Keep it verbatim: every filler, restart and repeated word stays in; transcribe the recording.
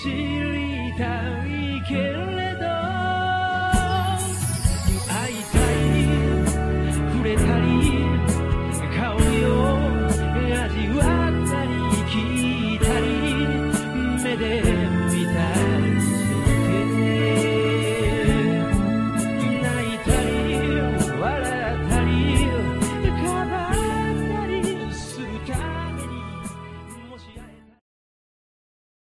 知りたいけれど会いたい触れたり香りを味わったり聞いたり目で